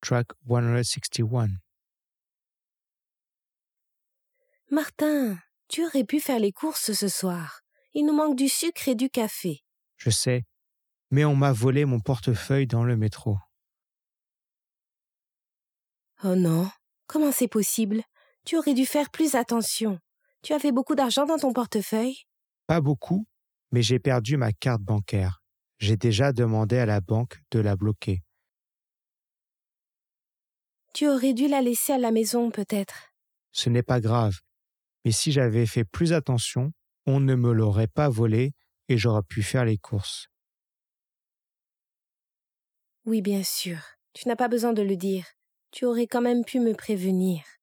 track 161. Martin, tu aurais pu faire les courses ce soir. Il nous manque du sucre et du café. Je sais, mais on m'a volé mon portefeuille dans le métro. Oh non, comment c'est possible? Tu aurais dû faire plus attention. Tu avais beaucoup d'argent dans ton portefeuille? Pas beaucoup, mais j'ai perdu ma carte bancaire. J'ai déjà demandé à la banque de la bloquer. Tu aurais dû la laisser à la maison peut-être. Ce n'est pas grave, mais si j'avais fait plus attention, on ne me l'aurait pas volée et j'aurais pu faire les courses. Oui, bien sûr. Tu n'as pas besoin de le dire. Tu aurais quand même pu me prévenir.